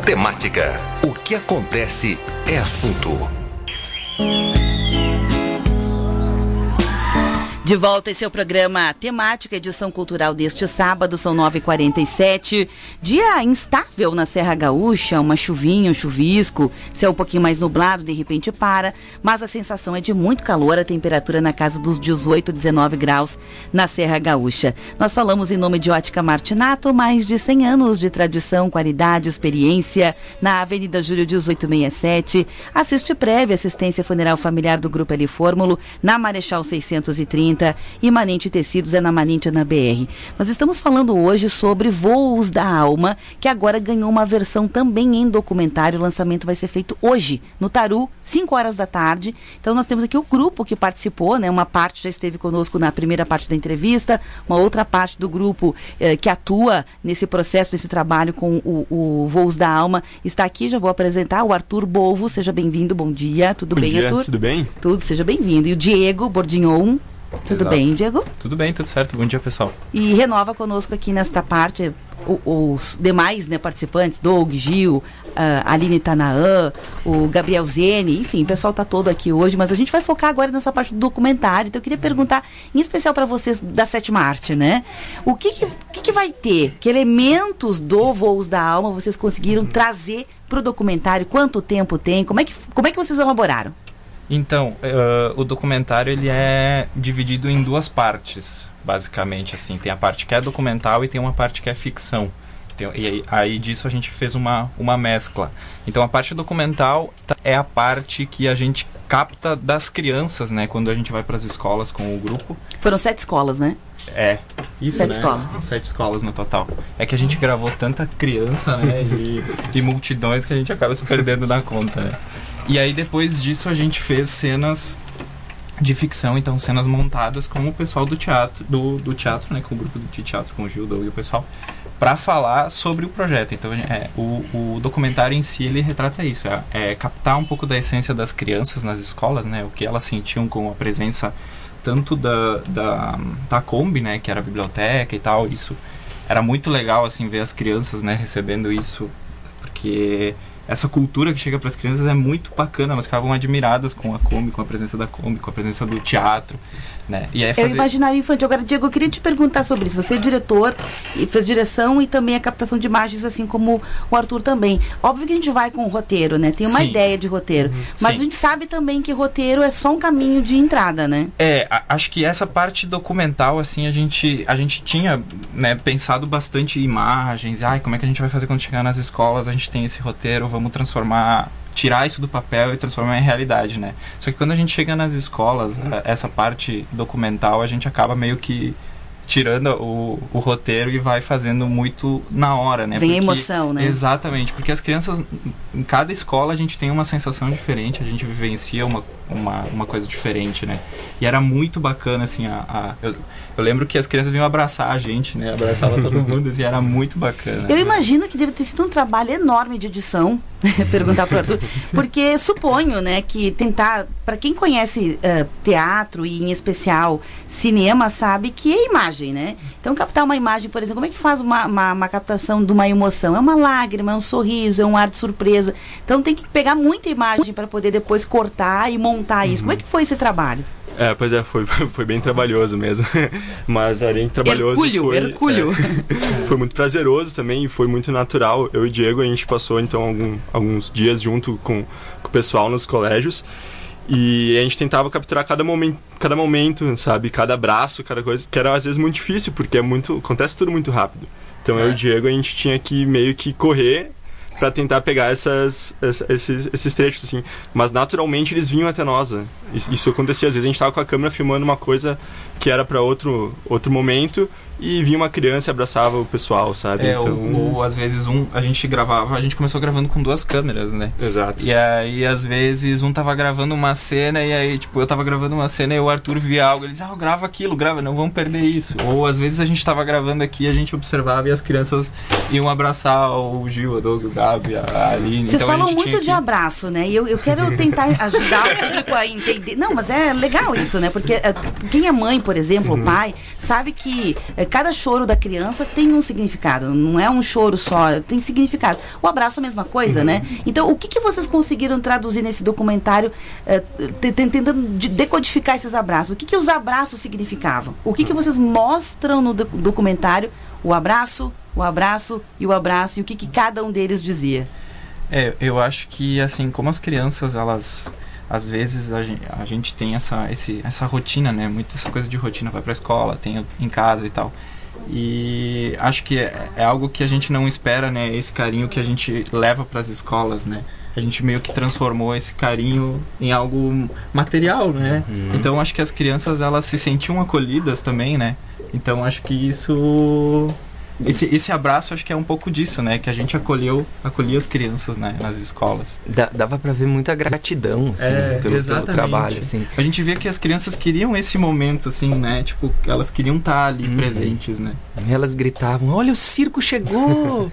Temática. O que acontece é assunto. De volta, esse é o programa Temática, edição cultural deste sábado, são 9h47. Dia instável na Serra Gaúcha, uma chuvinha, um chuvisco, céu um pouquinho mais nublado, de repente para, mas a sensação é de muito calor, a temperatura na casa dos 18, 19 graus na Serra Gaúcha. Nós falamos em nome de Ótica Martinato, mais de 100 anos de tradição, qualidade, experiência, na Avenida Júlio 1867. Assiste prévia, assistência funeral familiar do Grupo L Fórmulo, na Marechal 630. E Manente Tecidos é na Manente, na BR. Nós estamos falando hoje sobre Voos da Alma, que agora ganhou uma versão também em documentário. O lançamento vai ser feito hoje, no Taru, 5 horas da tarde. Então nós temos aqui o grupo que participou, né? Uma parte já esteve conosco na primeira parte da entrevista, uma outra parte do grupo que atua nesse processo, nesse trabalho com o Voos da Alma, está aqui. Já vou apresentar o Arthur Bovo. Seja bem-vindo, bom dia. Tudo bem, dia, Arthur? Tudo bem? Tudo, seja bem-vindo. E o Diego Bordignon. Tudo Exato. bem, Diego? Tudo bem, tudo certo. Bom dia, pessoal. E renova conosco aqui nesta parte os demais, né, participantes, Doug, Gil, Aline Tanaã, o Gabriel Zene, enfim, o pessoal está todo aqui hoje, mas a gente vai focar agora nessa parte do documentário. Então eu queria perguntar, em especial para vocês da Sétima Arte, né? O que vai ter? Que elementos do Voos da Alma vocês conseguiram trazer para o documentário? Quanto tempo tem? Como é que vocês elaboraram? Então, o documentário ele é dividido em duas partes, basicamente, assim. Tem a parte que é documental e tem uma parte que é ficção. E aí disso a gente fez uma mescla. Então a parte documental é a parte que a gente capta das crianças, né? Quando a gente vai para as escolas com o grupo. Foram 7 escolas, né? É, isso, 7 né? escolas. 7 escolas no total. É que a gente gravou tanta criança, né? e multidões que a gente acaba se perdendo na conta, né? E aí depois disso a gente fez cenas de ficção, então cenas montadas com o pessoal do teatro, do teatro, né? Com o grupo de teatro, com o Gil, Doug e o pessoal, para falar sobre o projeto. Então o documentário em si, ele retrata isso, é captar um pouco da essência das crianças nas escolas, né? O que elas sentiam com a presença tanto da Kombi, né? Que era a biblioteca e tal. Isso era muito legal, assim, ver as crianças, né? Recebendo isso, porque essa cultura que chega para as crianças é muito bacana. Elas ficavam admiradas com a Kombi, com a presença da Kombi, com a presença do teatro, né? E aí É o imaginário infantil. Agora, Diego, eu queria te perguntar sobre isso. Você é diretor e fez direção e também a captação de imagens, assim como o Arthur também. Óbvio que a gente vai com o roteiro, né? Tem uma ideia de roteiro. Mas a gente sabe também que roteiro é só um caminho de entrada, né? Acho que essa parte documental, assim, a gente tinha, né, pensado bastante em imagens. Como é que a gente vai fazer quando chegar nas escolas? A gente tem esse roteiro, vamos tirar isso do papel e transformar em realidade, né? Só que quando a gente chega nas escolas, essa parte documental, a gente acaba meio que tirando o roteiro e vai fazendo muito na hora, né? Vem a emoção, né? Exatamente, porque as crianças, em cada escola a gente tem uma sensação diferente, a gente vivencia uma coisa diferente, né? E era muito bacana, assim, eu lembro que as crianças vinham abraçar a gente, né? Abraçava todo mundo, e era muito bacana. Eu imagino que deve ter sido um trabalho enorme de edição, perguntar pro Arthur, porque suponho, né, que tentar, para quem conhece teatro e em especial cinema, sabe que é imagem, né? Então captar uma imagem, por exemplo, como é que faz uma captação de uma emoção? É uma lágrima, é um sorriso, é um ar de surpresa. Então tem que pegar muita imagem para poder depois cortar e montar isso. Como é que foi esse trabalho? Pois é, foi bem trabalhoso mesmo. Mas além de trabalhoso, Hercúleo. Foi muito prazeroso também, foi muito natural. Eu e o Diego, a gente passou então alguns dias junto com o pessoal nos colégios. E a gente tentava capturar cada momento, sabe? Cada abraço, cada coisa, que era às vezes muito difícil, porque acontece tudo muito rápido. Então eu e o Diego, a gente tinha que meio que correr pra tentar pegar esses trechos, assim. Mas naturalmente eles vinham até nós, né? Isso acontecia. Às vezes a gente tava com a câmera filmando uma coisa que era pra outro momento, e vinha uma criança e abraçava o pessoal, sabe? Ou às vezes a gente começou gravando com 2 câmeras, né? Exato. E aí às vezes tava gravando uma cena, e aí tipo, eu tava gravando uma cena e o Arthur via algo, ele dizia, grava aquilo, não vamos perder isso. Ou às vezes a gente tava gravando aqui, a gente observava e as crianças iam abraçar o Gil, a Doug, o Gabi, a Aline. Vocês falam muito de abraço, né? E eu quero tentar ajudar o público a entender. Não, mas é legal isso, né? Porque quem é mãe, por exemplo, o pai, sabe que cada choro da criança tem um significado, não é um choro só, tem significado. O abraço é a mesma coisa, né? Então, o que vocês conseguiram traduzir nesse documentário, tentando decodificar esses abraços? O que os abraços significavam? O que vocês mostram no documentário? O abraço e o abraço, e o que cada um deles dizia? Eu acho que, assim, como as crianças, elas... Às vezes a gente tem essa rotina, né? Muito essa coisa de rotina, vai pra escola, tem em casa e tal. E acho que é algo que a gente não espera, né? Esse carinho que a gente leva pras escolas, né? A gente meio que transformou esse carinho em algo material, né? Então acho que as crianças, elas se sentiam acolhidas também, né? Então acho que isso... Esse abraço, acho que é um pouco disso, né? Que a gente acolhia as crianças, né? Nas escolas. Dava pra ver muita gratidão, assim, pelo trabalho, assim. A gente via que as crianças queriam esse momento, assim, né? Tipo, elas queriam estar ali presentes, né? Elas gritavam, olha, o circo chegou!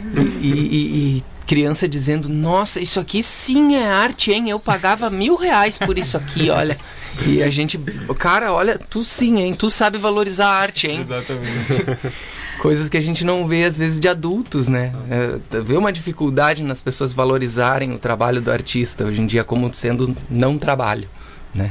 e criança dizendo, nossa, isso aqui sim é arte, hein? Eu pagava R$1.000 por isso aqui, olha. E a gente, cara, olha, tu sim, hein? Tu sabe valorizar a arte, hein? Exatamente. Coisas que a gente não vê, às vezes, de adultos, né? Vê uma dificuldade nas pessoas valorizarem o trabalho do artista, hoje em dia, como sendo não trabalho, né?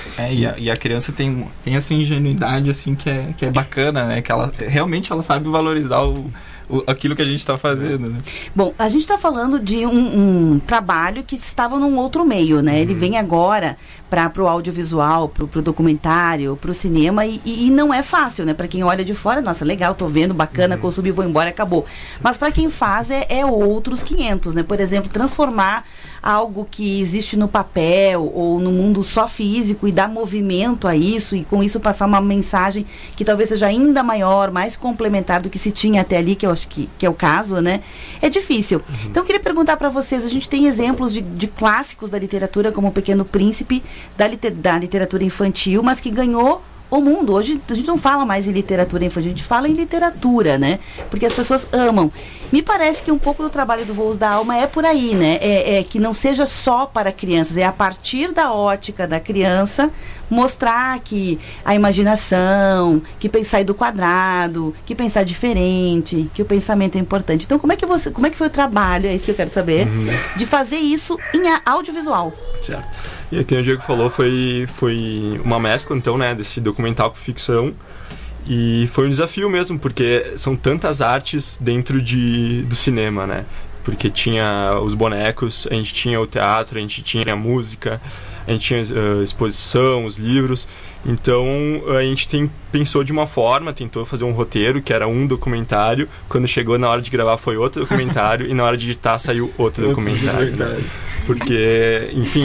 E a criança tem essa ingenuidade, assim, que é bacana, né? Que ela realmente sabe valorizar aquilo que a gente está fazendo, né? Bom, a gente está falando de um trabalho que estava num outro meio, né? Ele vem agora para o audiovisual, para o documentário, para o cinema, e não é fácil, né? Para quem olha de fora, nossa, legal, tô vendo, bacana, consumi, vou embora, acabou. Mas para quem faz é outros 500, né? Por exemplo, transformar algo que existe no papel ou no mundo só físico e dar movimento a isso, e com isso passar uma mensagem que talvez seja ainda maior, mais complementar do que se tinha até ali, que eu acho que é o caso, né? É difícil. Então eu queria perguntar para vocês, a gente tem exemplos de clássicos da literatura, como O Pequeno Príncipe, da literatura infantil, mas que ganhou o mundo. Hoje a gente não fala mais em literatura infantil, a gente fala em literatura, né? Porque as pessoas amam. Me parece que um pouco do trabalho do Voos da Alma é por aí, né? É que não seja só para crianças, é a partir da ótica da criança mostrar que a imaginação, que pensar do quadrado, que pensar diferente, que o pensamento é importante. Então, como é que foi o trabalho, é isso que eu quero saber, de fazer isso em audiovisual? Certo. E aqui o Diego falou, foi uma mescla, então, né, desse documental com ficção. E foi um desafio mesmo, porque são tantas artes dentro do cinema, né? Porque tinha os bonecos, a gente tinha o teatro, a gente tinha a música, a gente tinha a exposição, os livros. Então a gente pensou de uma forma, tentou fazer um roteiro que era um documentário. Quando chegou na hora de gravar foi outro documentário e na hora de editar saiu outro documentário. Porque, enfim,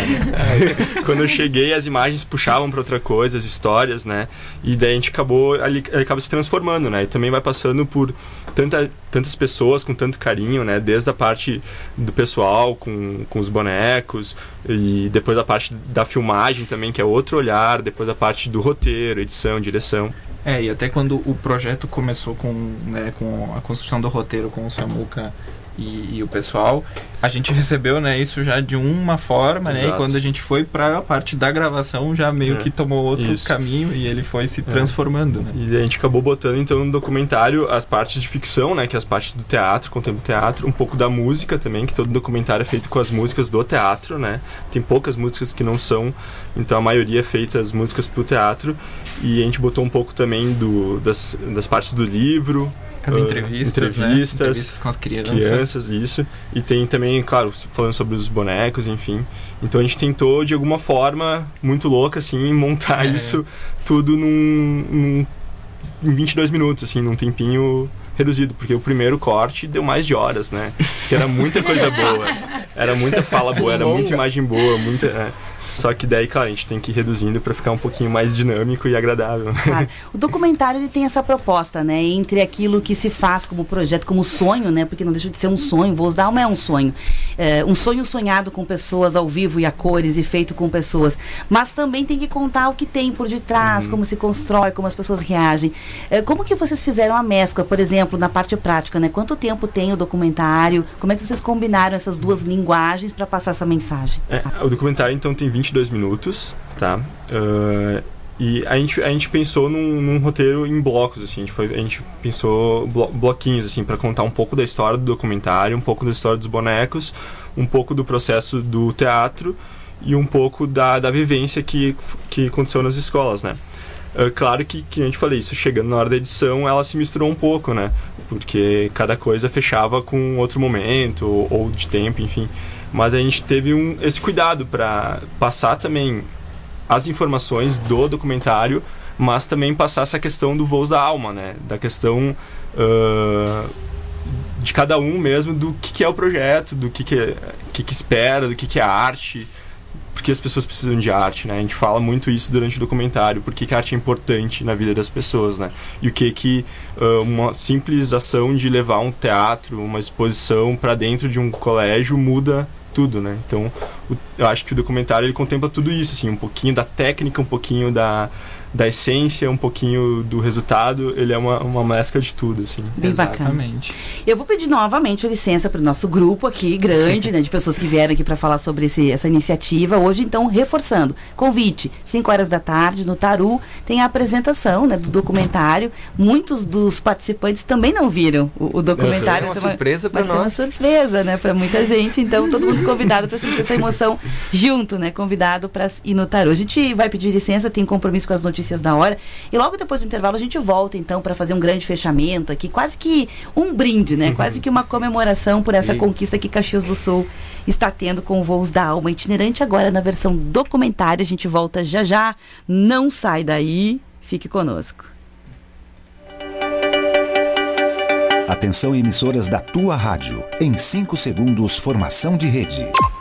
quando eu cheguei as imagens puxavam para outra coisa, as histórias, né? E daí a gente acaba se transformando, né? E também vai passando por tantas pessoas com tanto carinho, né? Desde a parte do pessoal com os bonecos, e depois a parte da filmagem também, que é outro olhar, depois a parte do roteiro, edição, direção. E até quando o projeto começou com a construção do roteiro com o Samuca e o pessoal, a gente recebeu, né, isso já de uma forma, né? Exato. E quando a gente foi para a parte da gravação, já meio que tomou outro caminho e ele foi se transformando, né? E a gente acabou botando, então, no documentário as partes de ficção, né, que é as partes do teatro, contempo teatro, um pouco da música também, que todo documentário é feito com as músicas do teatro, né? Tem poucas músicas que não são, então a maioria é feita as músicas pro teatro, e a gente botou um pouco também das partes do livro, as entrevistas, né? Entrevistas com as crianças, isso. E tem também, claro, falando sobre os bonecos, enfim. Então a gente tentou, de alguma forma, muito louca, assim, montar isso tudo em 22 minutos, assim, num tempinho reduzido, porque o primeiro corte deu mais de horas, né? Porque era muita coisa boa, era muita fala boa, era muita imagem boa, muita... Só que daí, claro, a gente tem que ir reduzindo para ficar um pouquinho mais dinâmico e agradável. Claro. O documentário, ele tem essa proposta, né? Entre aquilo que se faz como projeto, como sonho, né? Porque não deixa de ser um sonho. Voos da Alma é um sonho. Um sonho sonhado com pessoas ao vivo e a cores e feito com pessoas. Mas também tem que contar o que tem por detrás, como se constrói, como as pessoas reagem. Como que vocês fizeram a mescla, por exemplo, na parte prática, né? Quanto tempo tem o documentário? Como é que vocês combinaram essas duas linguagens para passar essa mensagem? O documentário, então, tem 22 minutos, tá? E a gente pensou num roteiro em blocos, assim, a gente pensou bloquinhos, assim, para contar um pouco da história do documentário, um pouco da história dos bonecos, um pouco do processo do teatro e um pouco da vivência que aconteceu nas escolas, né? Claro que a gente falei, isso chegando na hora da edição, ela se misturou um pouco, né? Porque cada coisa fechava com outro momento, ou de tempo, enfim. Mas a gente teve esse cuidado para passar também as informações do documentário, mas também passar essa questão do Voos da Alma, né? Da questão de cada um mesmo, do que é o projeto, do que espera, do que é a arte, porque as pessoas precisam de arte, né? A gente fala muito isso durante o documentário, porque a arte é importante na vida das pessoas, né? E o que uma simples ação de levar um teatro, uma exposição para dentro de um colégio muda tudo, né? Então, eu acho que o documentário ele contempla tudo isso, assim, um pouquinho da técnica, um pouquinho da essência, um pouquinho do resultado. Ele é uma mescla de tudo, assim. Bem Exatamente. Bacana. Eu vou pedir novamente licença para o nosso grupo aqui, grande, né, de pessoas que vieram aqui para falar sobre essa iniciativa. Hoje, então, reforçando, convite, 5 horas da tarde, no Taru, tem a apresentação, né, do documentário. Muitos dos participantes também não viram o documentário. É uma surpresa para nós. Vai ser uma surpresa, né, para muita gente. Então, todo mundo convidado para sentir essa emoção junto, né, convidado para ir no Taru. A gente vai pedir licença, tem compromisso com as notícias da hora, e logo depois do intervalo a gente volta então para fazer um grande fechamento aqui, quase que um brinde, né? Quase que uma comemoração por essa conquista que Caxias do Sul está tendo com Voos da Alma itinerante, agora na versão documentária. A gente volta já já, não sai daí, fique conosco. Atenção, emissoras da tua rádio, em 5 segundos, formação de rede.